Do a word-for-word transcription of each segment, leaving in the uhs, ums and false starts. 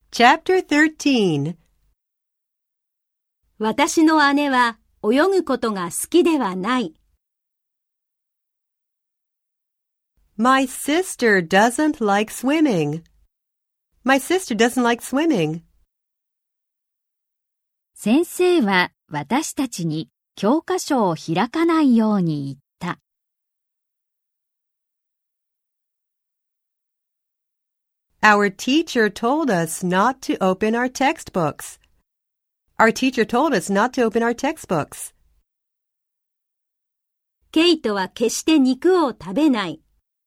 Chapter thirteen. 私の姉は泳ぐことが好きではない。 My sister doesn't like swimming. My sister doesn't like swimming. 先生は私たちに教科書を開かないように言った。 Our teacher told us not to open our textbooks. Our teacher told us not to open our textbooks. ケイトは決して肉を食べない。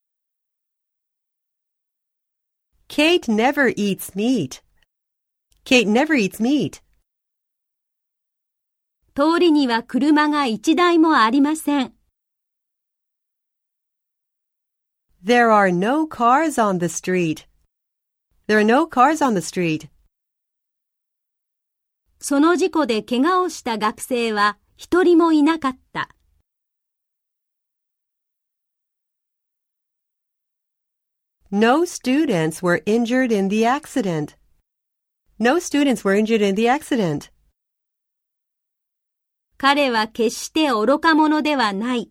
Kate never eats meat. Kate never eats meat. 通りには車が一台もありません。 There are no cars on the street. There are no cars on the street. その事故で怪我をした学生は一人もいなかった。 No students were injured in the accident. No students were injured in the accident. 彼は決して愚か者ではない。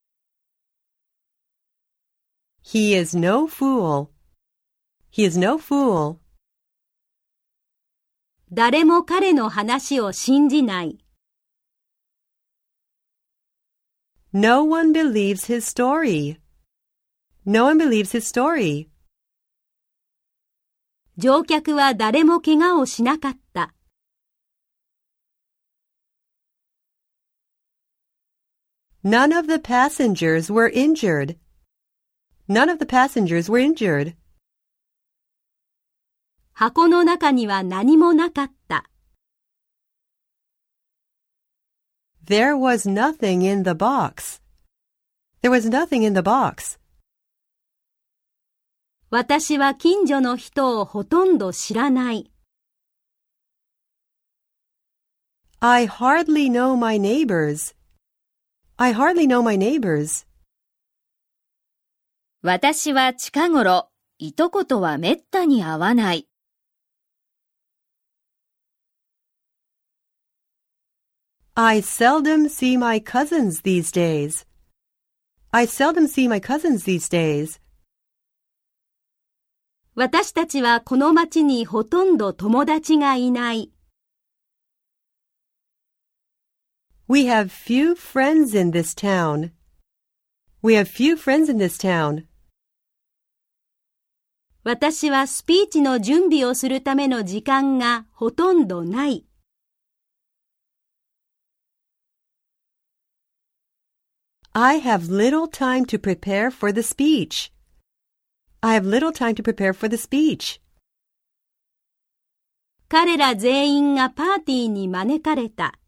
He is no fool. He is no fool. 誰も彼の話を信じない。 No one believes his story. No one believes his story. 乗客は誰も怪我をしなかった。 None of the passengers were injured. None of the passengers were injured. 箱の中には何もなかった。 There was nothing in the box. There was nothing in the box. 私は近所の人をほとんど知らない。 I hardly know my neighbors. I hardly know my neighbors. 私は近頃、いとことはめったに会わない。 I seldom see my cousins these days. I seldom see my cousins these days. 私たちはこの町にほとんど友達がいない。 We have few friends in this town. We have few friends in this town. 私はスピーチの準備をするための時間がほとんどない。 I have little time to prepare for the speech. I have little time to prepare for the speech. 彼ら全員がパーティーに招かれた。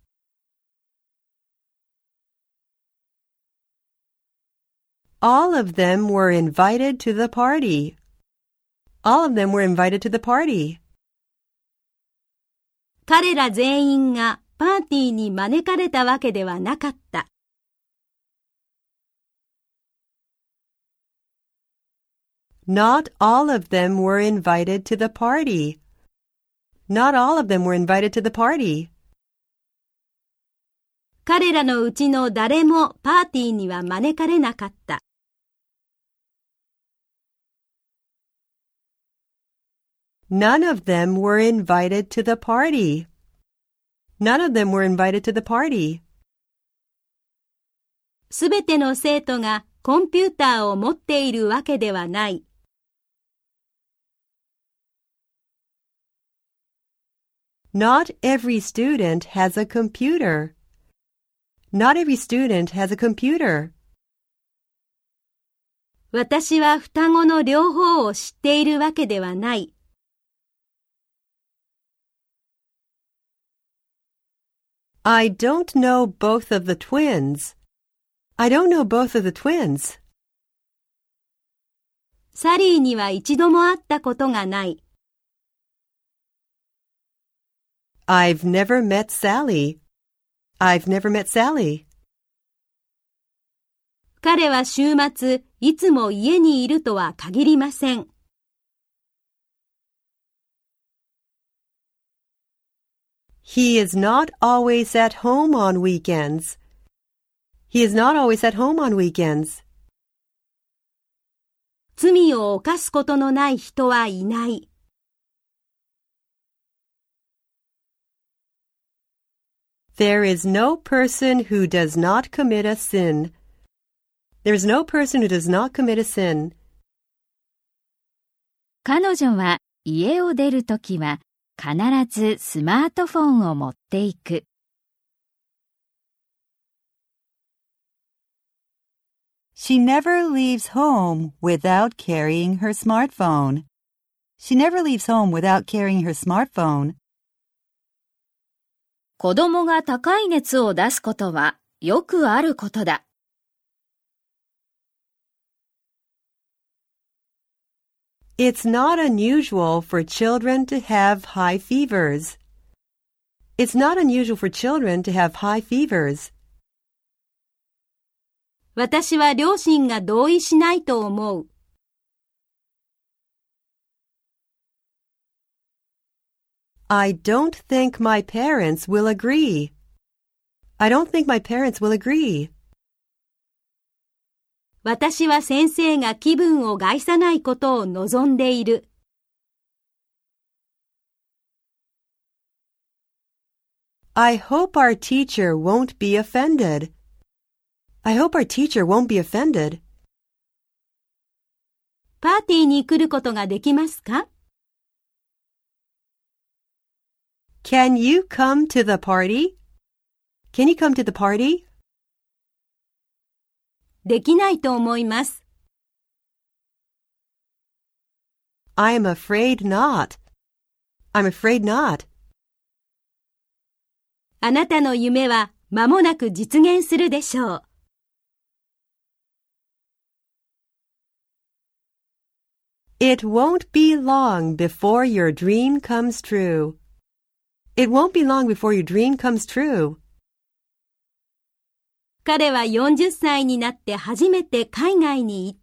All of them were invited to the party. All of them were invited to the party. 彼ら全員がパーティーに招かれたわけではなかった。 Not all of them were invited to the party. Not all of them were invited to the party. 彼らのうちの誰もパーティーには招かれなかった。 None of them were invited to the party. None of them were invited to the party. すべての生徒がコンピューターを持っているわけではない。 Not every student has a computer. Not every student has a computer. 私は双子の両方を知っているわけではない。 I don't know both of the twins. I don't know both of the twins. サリーには一度も会ったことがない。 I've never met Sally. I've never met Sally. 彼は週末、いつも家にいるとは限りません。 He is not always at home on weekends. He is not always at home on weekends. 罪を犯すことのない人はいない。 There is no person who does not commit a sin. There is no person who does not commit a sin. 彼女は家を出るときは必ずスマートフォンを持っていく。 She never leaves home without carrying her smartphone. She never leaves home without carrying her smartphone. 子供が高い熱を出すことはよくあることだ。 It's not unusual for children to have high fevers. It's not unusual for children to have high fevers. 私は両親が同意しないと思う。 I don't think my parents will agree. I don't think my parents will agree. 私は先生が気分を害さないことを望んでいる。 I hope our teacher won't be offended. I hope our teacher won't be offended. パーティーに来ることができますか？ Can you come to the party? Can you come to the party? できないと思います。 I'm afraid not. I'm afraid not. あなたの夢は間もなく実現するでしょう。 It won't be long before your dream comes true. It won't be long before your dream comes true. 彼はよんじゅっさいになって初めて海外に行った。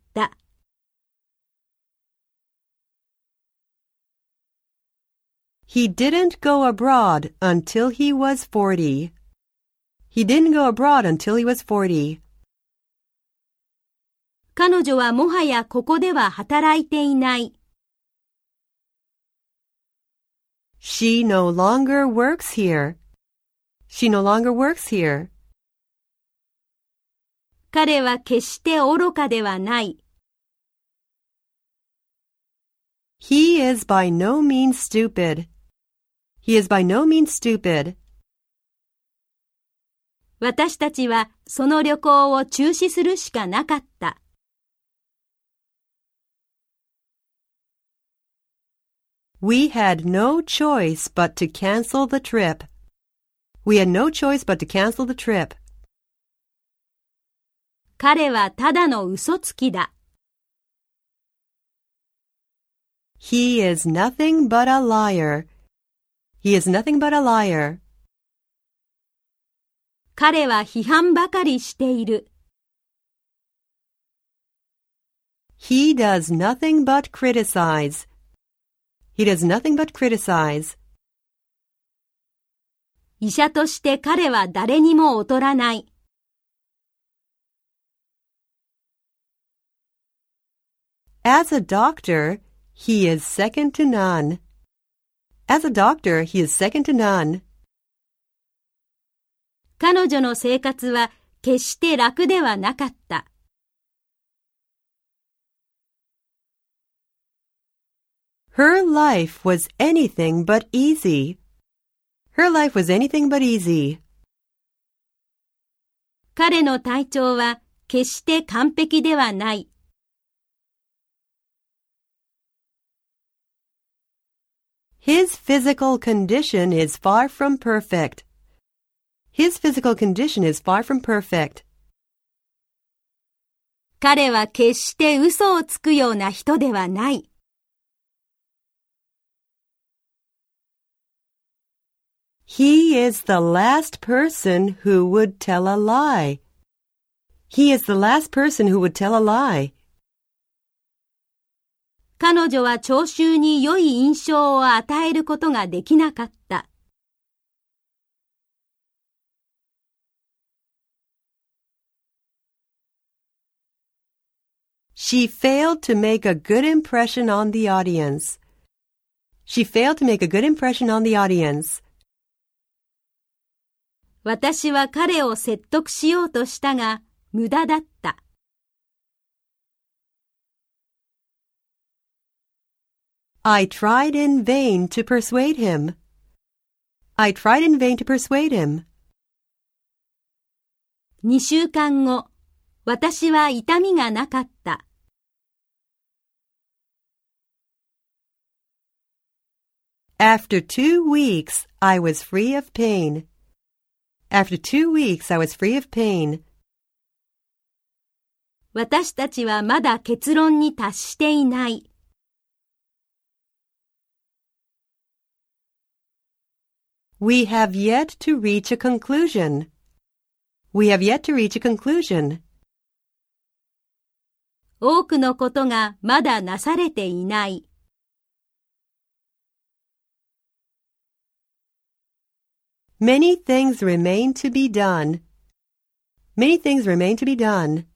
He didn't go abroad until he was forty. He didn't go abroad until he was forty. 彼女はもはやここでは働いていない。 She no longer works here. She no longer works here. 彼は決して愚かではない。 He is by no means stupid. He is by no means stupid. 私たちはその旅行を中止するしかなかった。 We had no choice but to cancel the trip. We had no choice but to cancel the trip. 彼はただの嘘つきだ。 He is nothing but a liar. He is nothing but a liar. 彼は批判ばかりしている。 He does nothing but criticize. He does nothing but criticize. 医者として彼は誰にも劣らない。 As a doctor, he is second to none. As a doctor, he is second to none. 彼女の生活は決して楽ではなかった。 Her life was anything but easy. Her life was anything but easy. 彼の体調は決して完璧ではない。 His physical condition is far from perfect. His physical condition is far from perfect. 彼は決して嘘をつくような人ではない。 He is the last person who would tell a lie. He is the last person who would tell a lie. 彼女は聴衆に良い印象を与えることができなかった。 She failed to make a good impression on the audience. She failed to make a good impression on the audience. 私は彼を説得しようとしたが、無駄だった。 I tried in vain to persuade him. I tried in vain to persuade him. にしゅうかんご、私は痛みがなかった。 After two weeks, I was free of pain. After two weeks, I was free of pain. 私たちはまだ結論に達していない。 We have yet to reach a conclusion. We have yet to reach a conclusion. 多くのことがまだなされていない。 Many things remain to be done. Many things remain to be done.